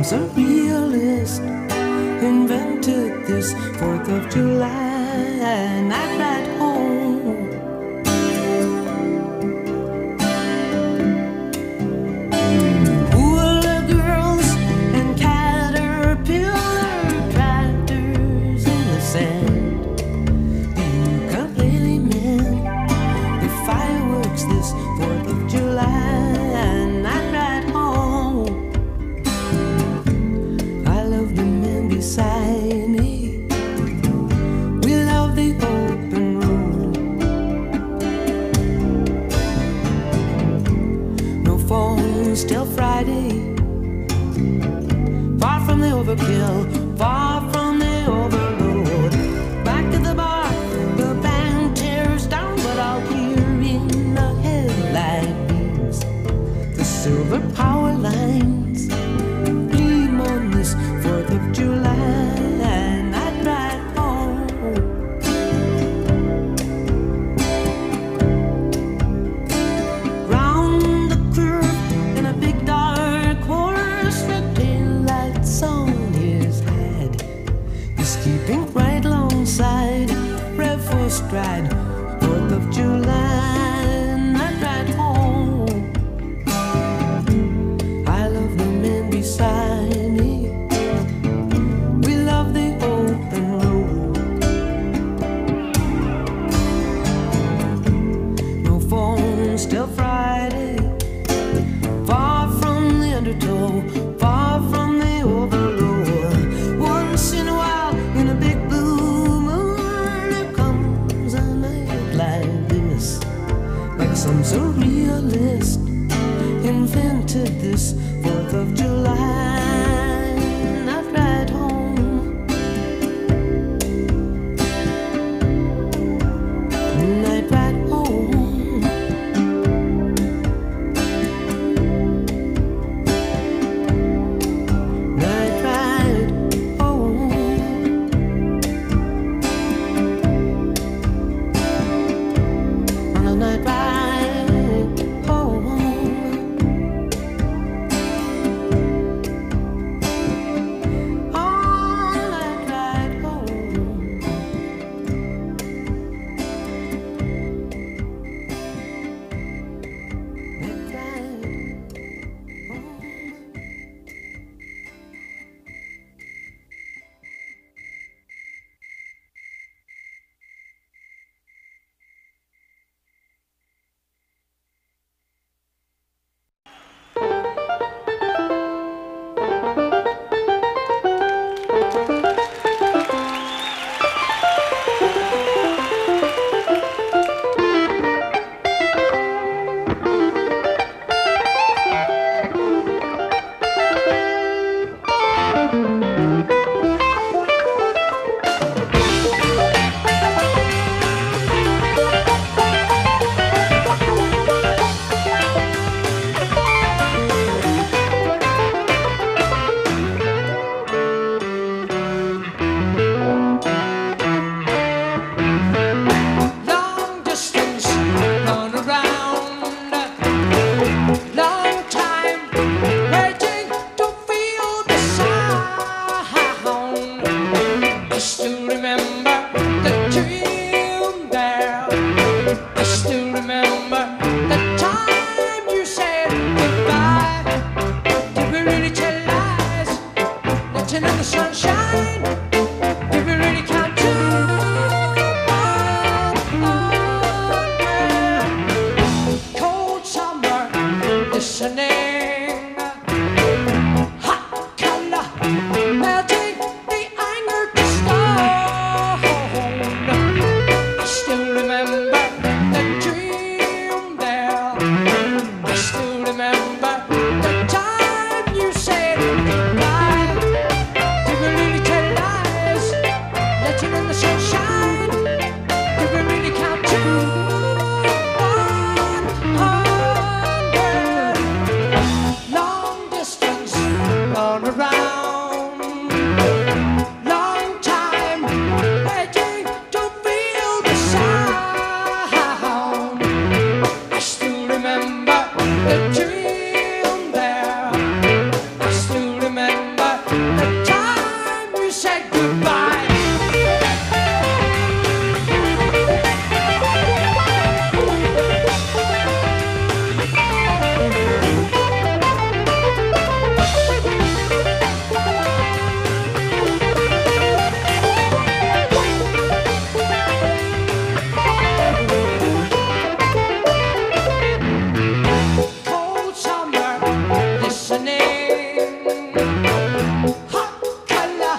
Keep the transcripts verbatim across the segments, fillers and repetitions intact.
surrealist invented this fourth of July night ride home. Hula girls and caterpillar tractors in the sand. The ukulele men with fireworks this fourth of July night ride home. I love the men beside me. We love the open road. No phones till Friday. Far from the overkill, far from the overload. Back to the bar, the band tears down, but I'll hear in the headlight beams the silver power lines gleam on this fourth of July night ride home. Round the curve in a big dark horse, red taillights on his head. He's keeping right alongside, rev for stride, fourth of July night ride home. I love the men beside me. We love the open road. No phones till Friday. Far from the undertow, far from the overload. Once in a while, in a big blue moon, there comes a night like this, like some surrealist invented this fourth of July night ride home. Night ride home. Night ride home. On a night ride home. Remember the time you said goodbye. Did we really tell lies?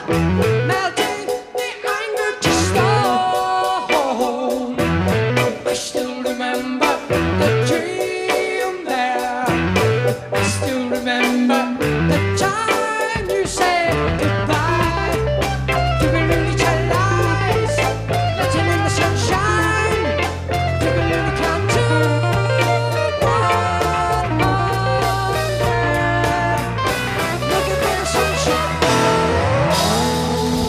melting the anger to stone. I still remember the dream there. I still remember the time you said goodbye. Giving me to lies, letting in the sunshine. Giving me the count to one hundred. Looking for the sunshine.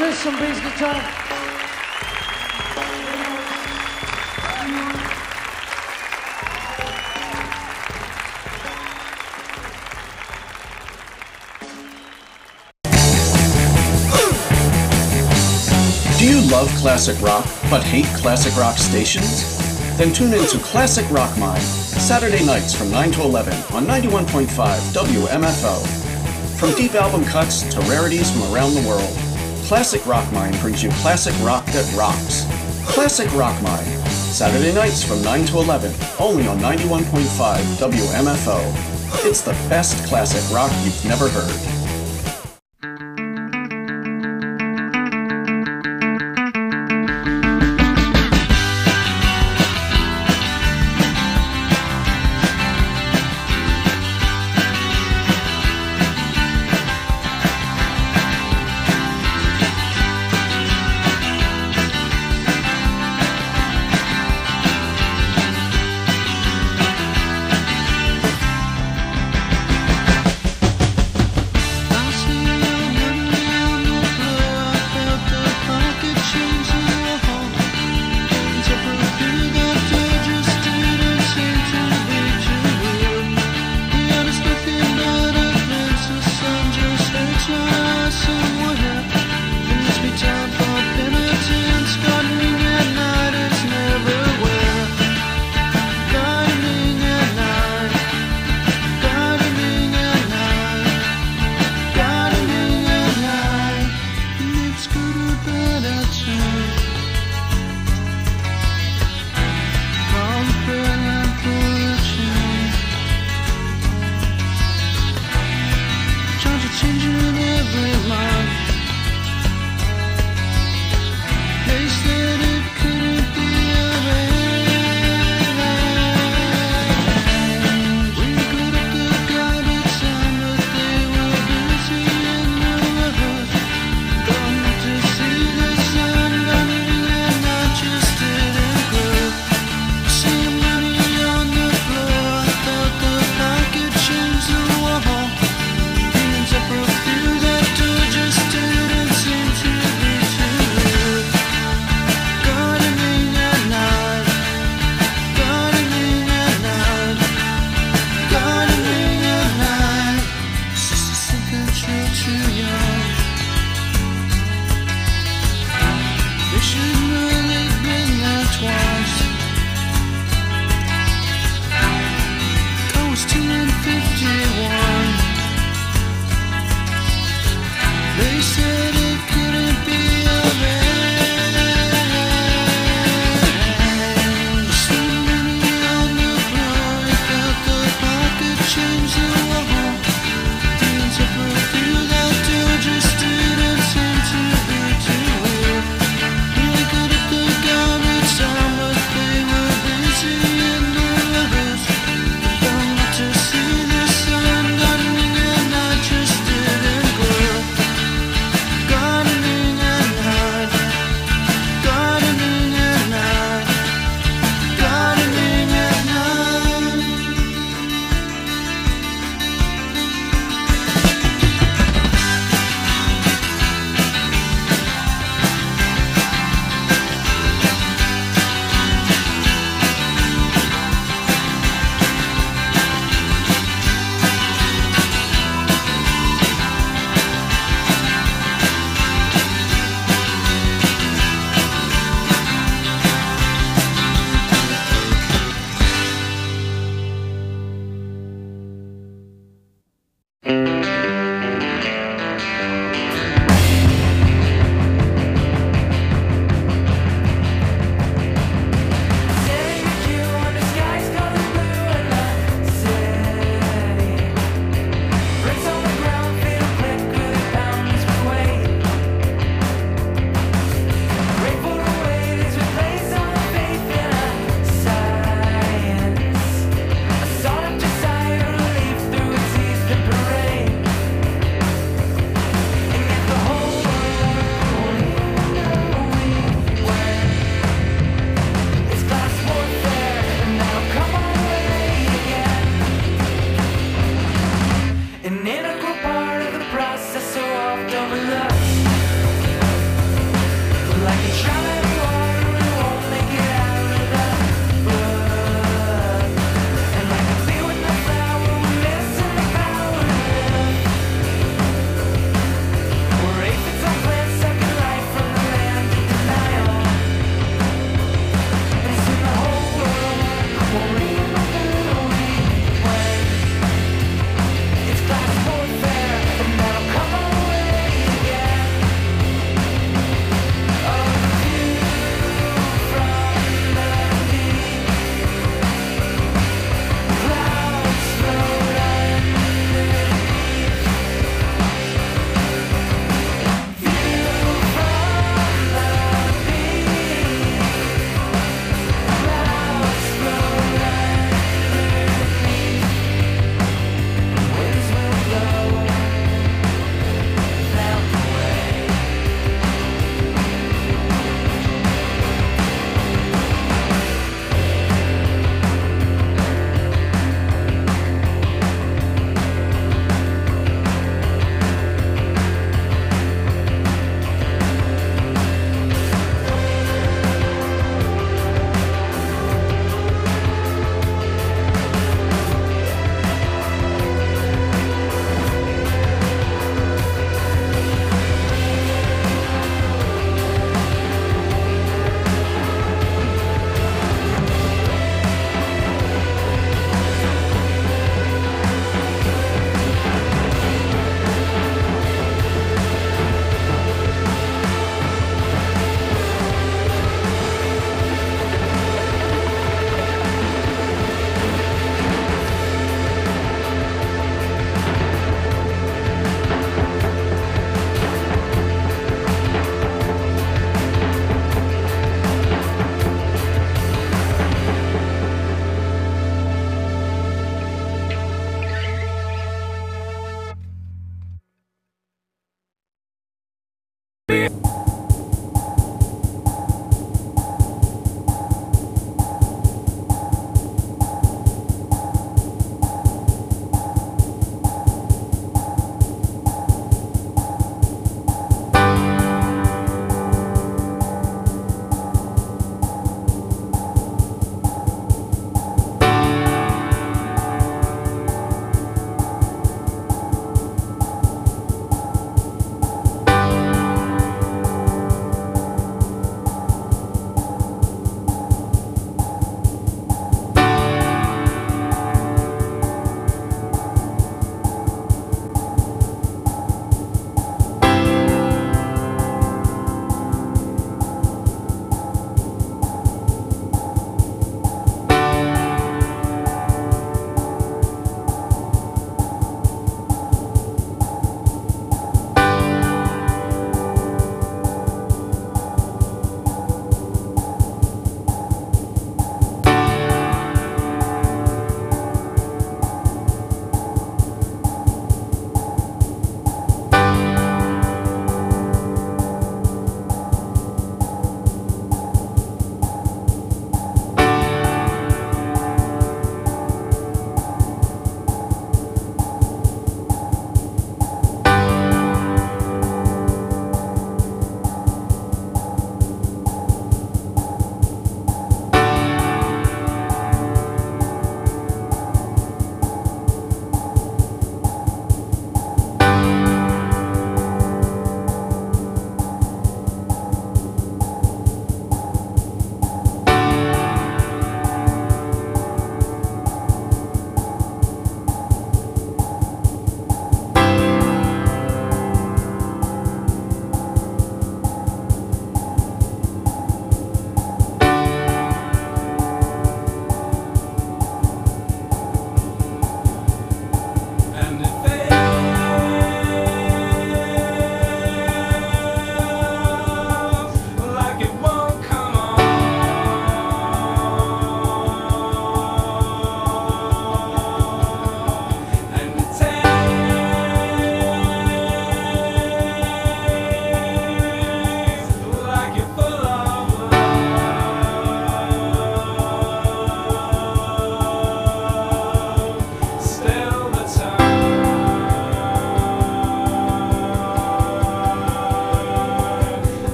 Chris on bass guitar. Do you love classic rock, but hate classic rock stations? Then tune in to Classic Rock Mine, Saturday nights from nine to eleven on ninety-one point five W M F O. From deep album cuts to rarities from around the world, Classic Rock Mine brings you classic rock that rocks. Classic Rock Mine, Saturday nights from nine to eleven, only on ninety-one point five W M F O. It's the best classic rock you've never heard. Separate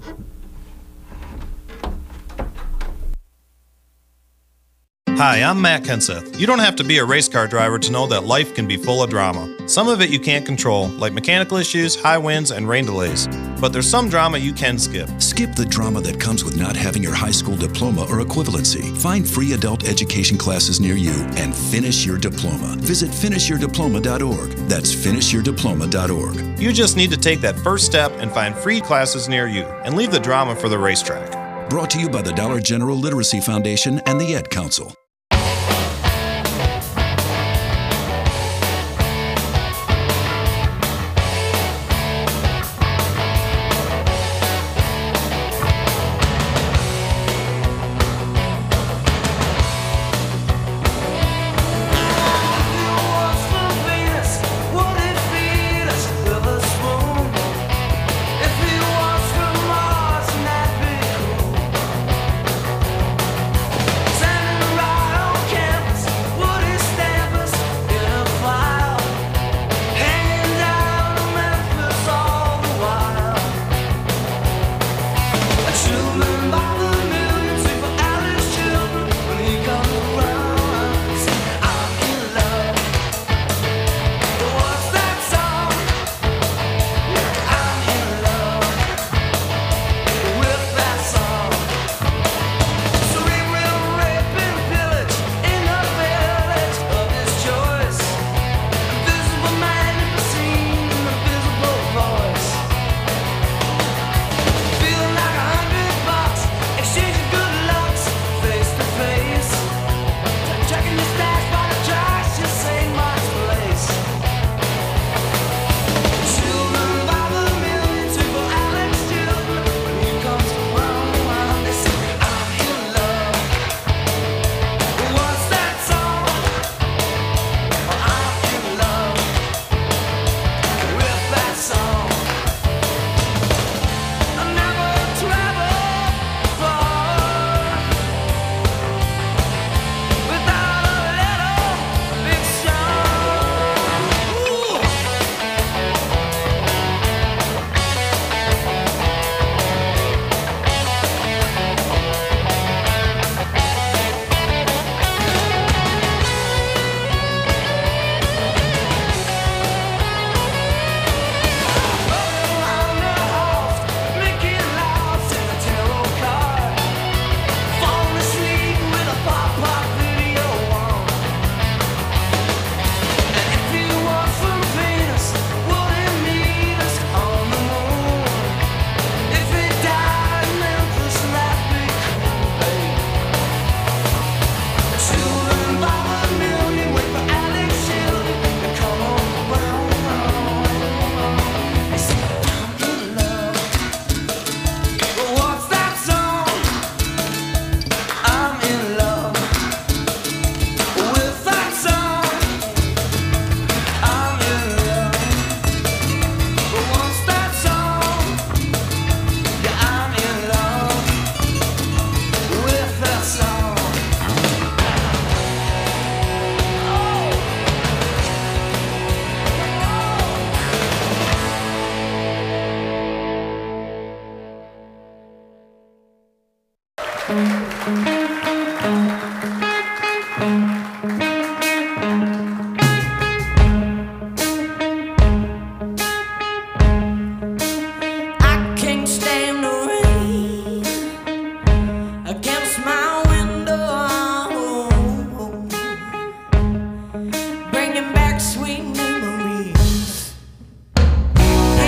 Hi, I'm Matt Kenseth. You don't have to be a race car driver to know that life can be full of drama. Some of it you can't control, like mechanical issues, high winds, and rain delays. But there's some drama you can skip. Skip the drama that comes with not having your high school diploma or equivalency. Find free adult education classes near you and finish your diploma. Visit finish your diploma dot org. That's finish your diploma dot org. You just need to take that first step and find free classes near you, and leave the drama for the racetrack. Brought to you by the Dollar General Literacy Foundation and the Ed Council.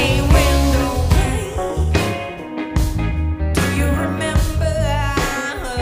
Remember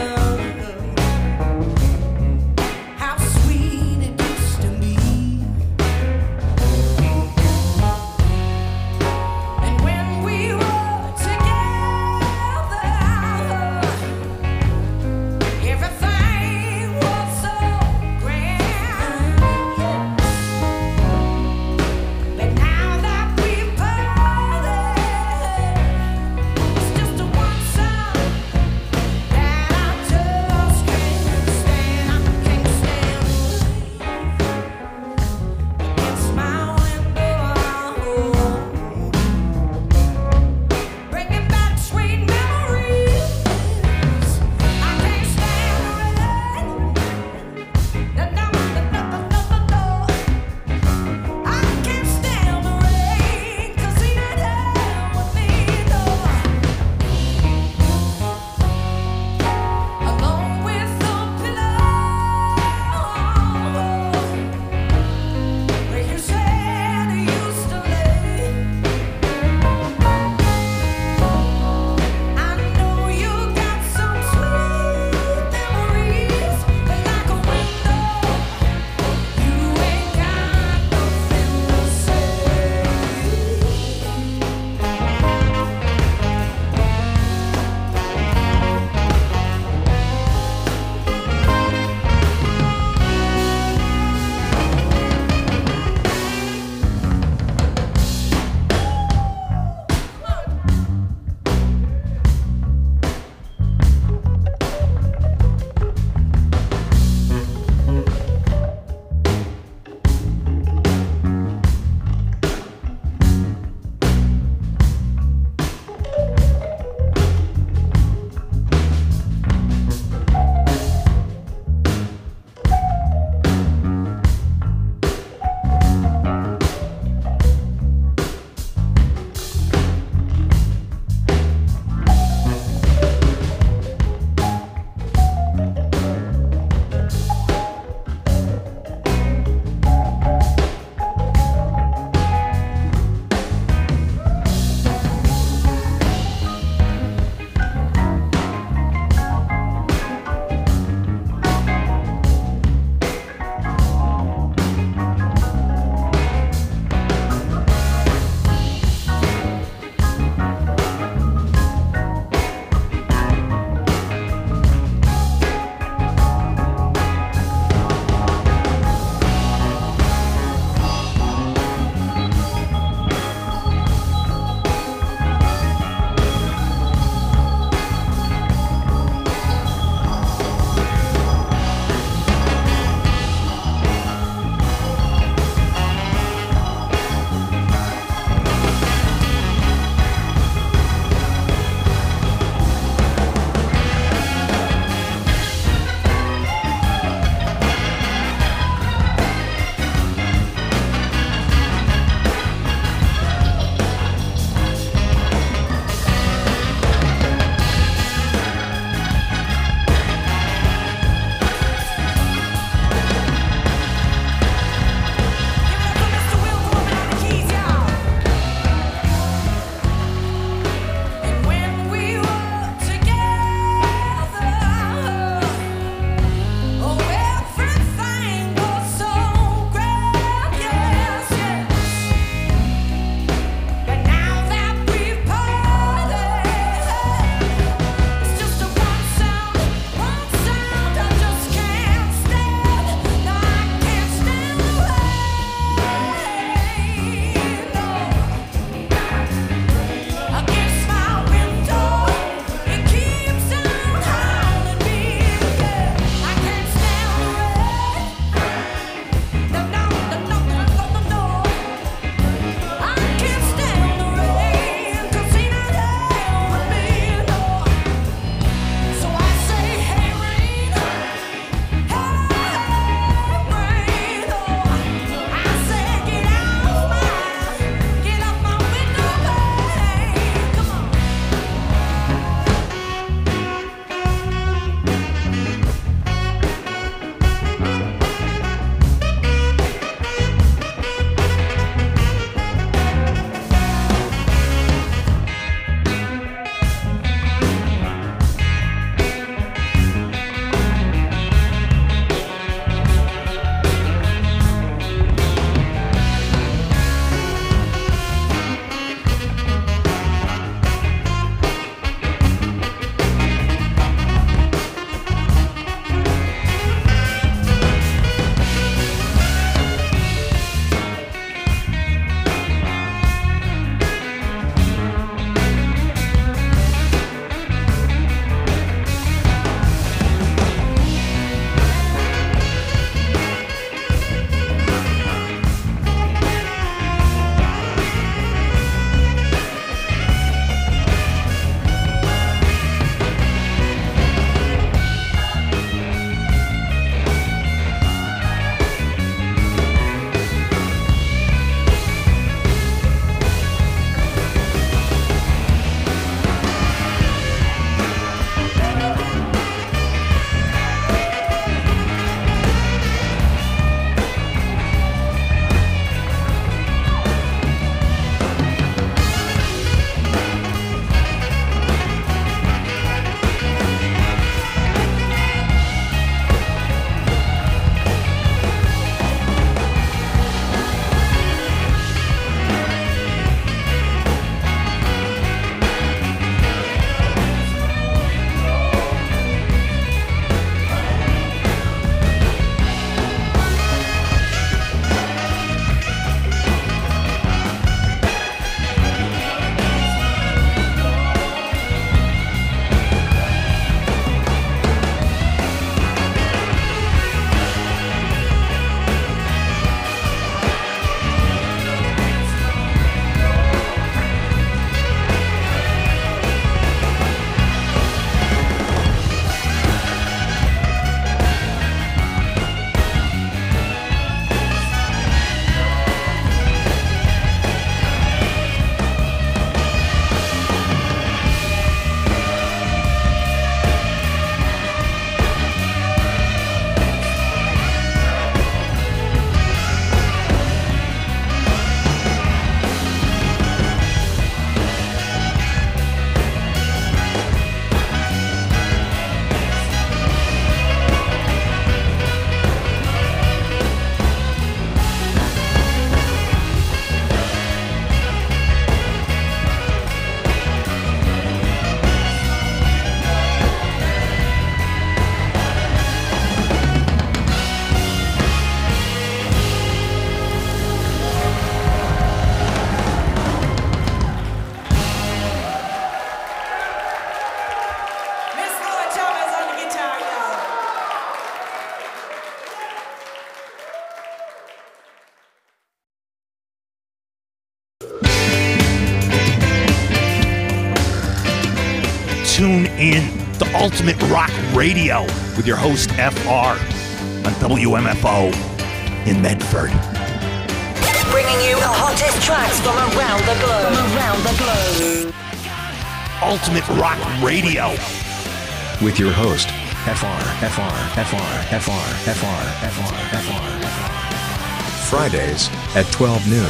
tune in to Ultimate Rock Radio with your host, F R, on W M F O in Medford. Bringing you the hottest tracks from around the globe. From around the globe. Ultimate Rock Radio with your host, F R, F R, F R, F R, F R, F R, F R, F R. Fridays at twelve noon.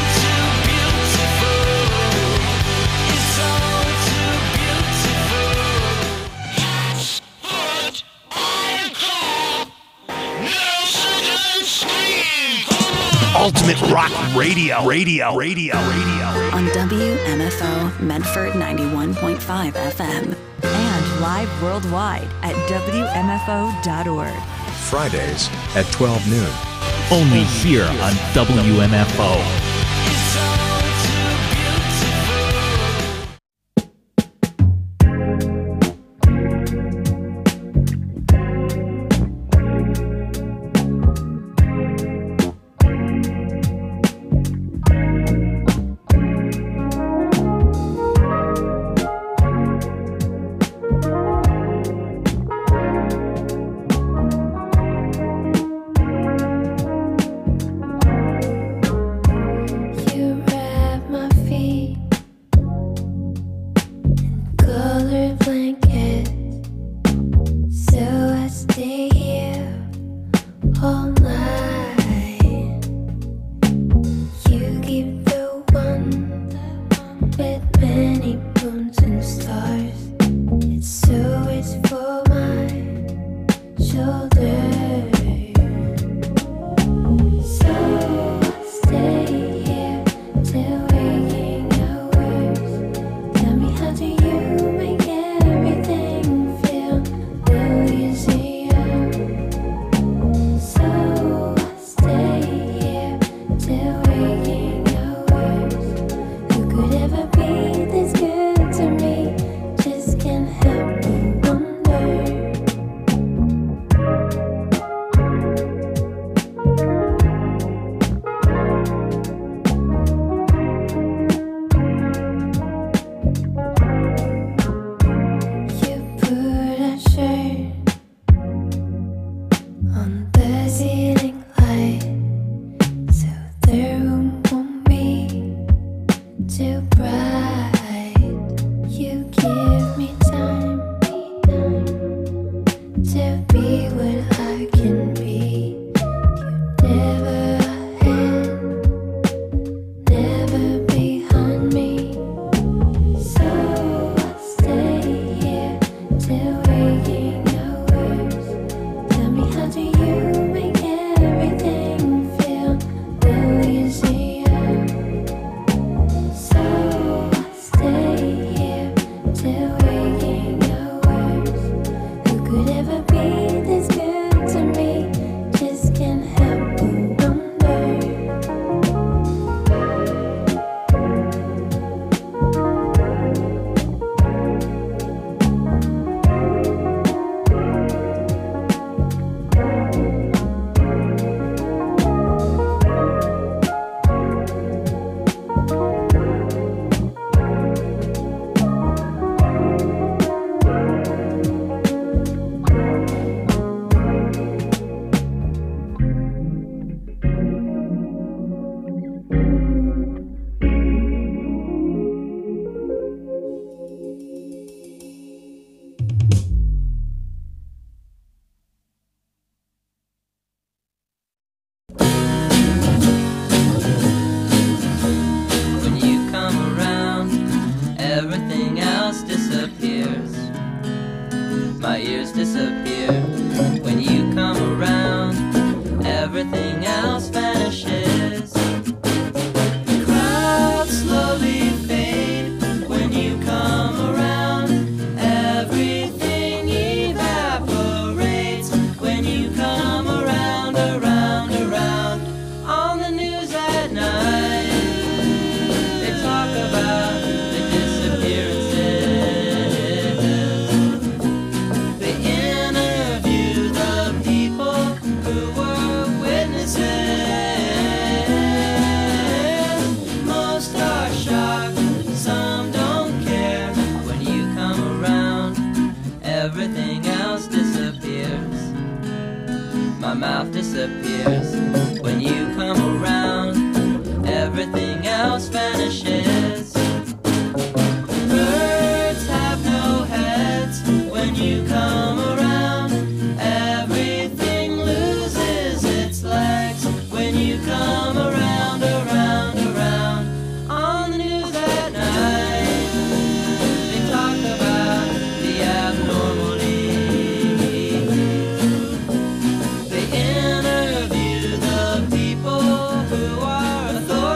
Ultimate Rock Radio, Radio, Radio, Radio. On W M F O Medford ninety-one point five F M. And live worldwide at W M F O dot org. Fridays at twelve noon. Only here on W M F O. The disappears. When you come around, everything else vanishes. Birds have no heads. When you come around, everything loses its legs. When you come around, around, around. On the news at night, they talk about the abnormality. They interview the people who are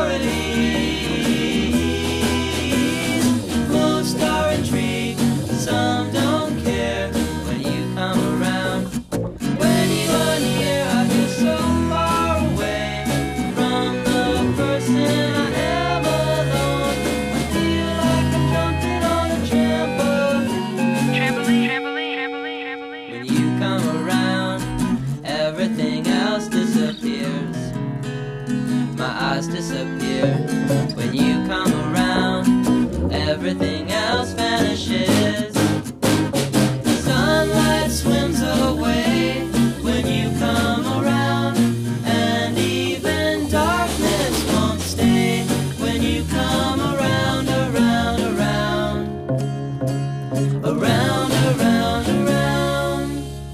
authorities. Most are intrigued, some don't care. When you come around, when you are near, I feel so far away from the person I am alone. I feel like I'm jumping on a trampoline. Trampoline, trampoline, trampoline, trampoline. When you come around, everything else disappears. My eyes disappear. When you come around, everything else vanishes. Sunlight swims away when you come around, and even darkness won't stay when you come around, around, around, around, around, around.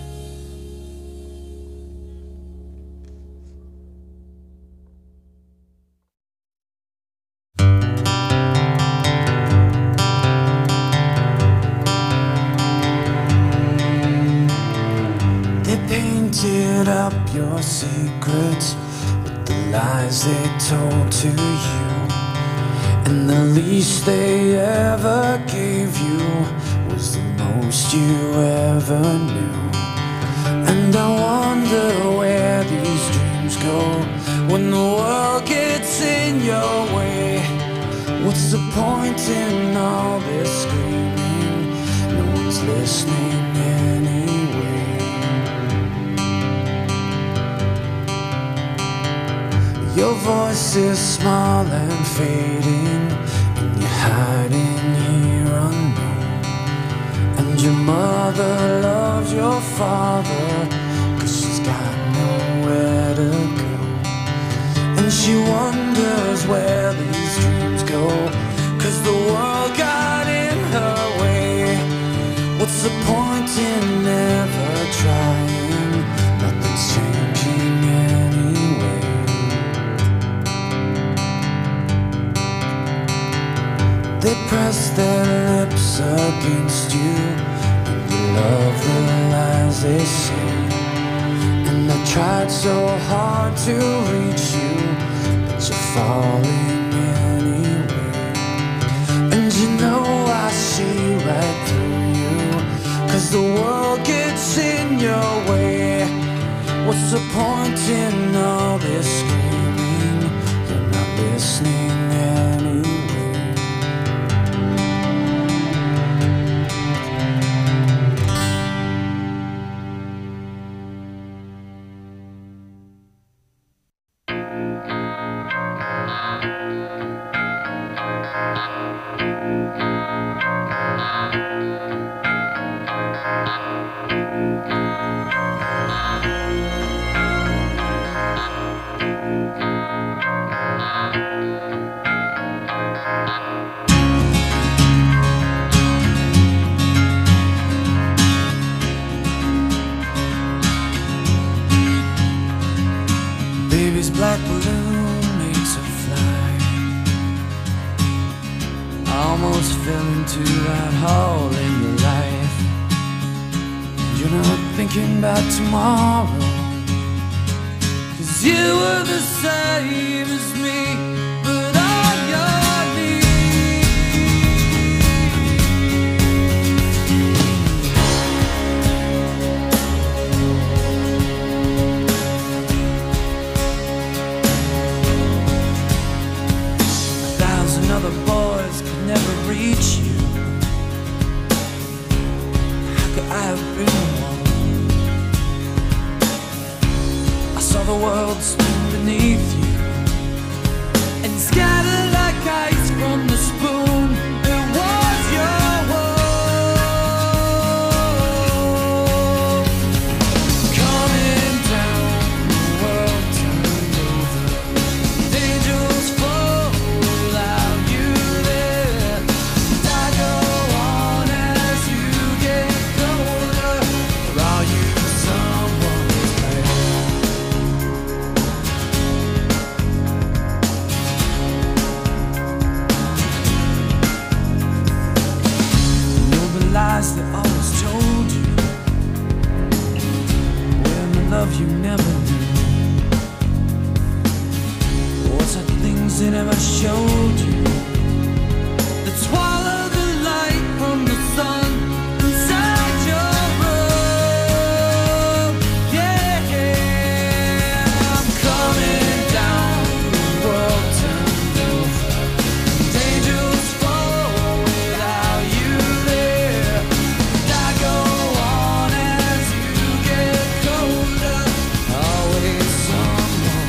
They painted up your secrets with the lies they told to you, and the least they ever gave you was the most you ever knew. And I wonder where these dreams go when the world gets in your way. What's the point in all this screaming? No one's listening anyway. Your voice is small and fading, and you're hiding here unknown. And your mother loves your father, 'cause she's got nowhere to go. And she wonders where these dreams go, 'cause the world got in her way. What's the point in never trying? Nothing's changing anyway. They press their lips against you, and you love the lies they say. And I tried so hard to reach you, but you're falling anyway. And you know I see right through you, 'cause the world gets in your way. What's the point in all this screaming? You're not listening anyway. Baby's black balloon makes her fly. Almost fell into that hole in your life. You're not thinking about tomorrow, 'cause you were the same as me, but on your knees. A thousand other boys could never reach you. How could I have been one? I saw the world spin beneath you and scatter like ice from the spoon. It was your world coming down. The lies they always told you, when the love you never knew, what's the things they never showed you, that swallow the light from the sun inside your room. Yeah, I'm coming down, the world turned over, angels fall without you there. And I go on as you get colder, always someone.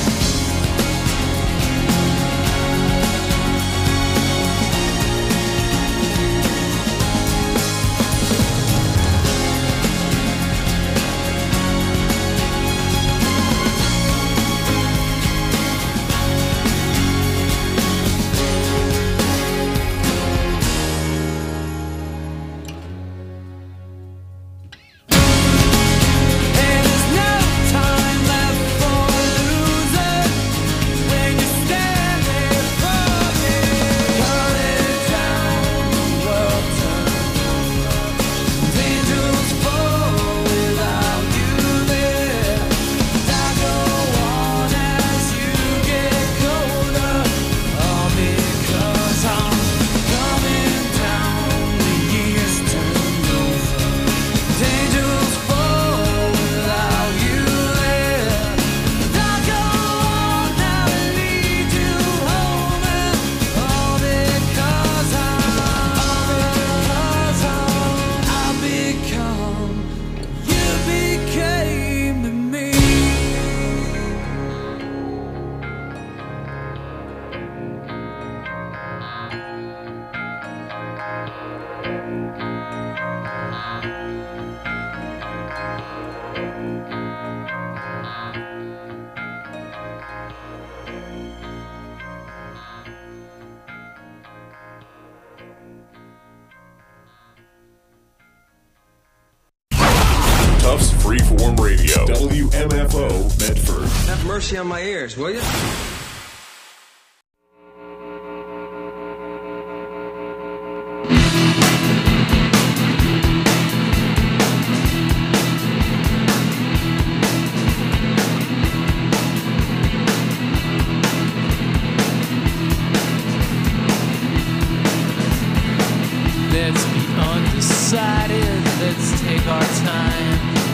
And there's no time left for losers when you stand there for me. Coming down, the world turns over, angels fall without you there. And I go on as you get colder, all because I'm coming down. The years turn over, angels fall without you there. And I go on now and lead you home, and all because I'm, because I'm, I become, you became to me. Tufts Freeform Radio. W M F O Medford. Have mercy on my ears, will you? Let's be undecided, let's take our time.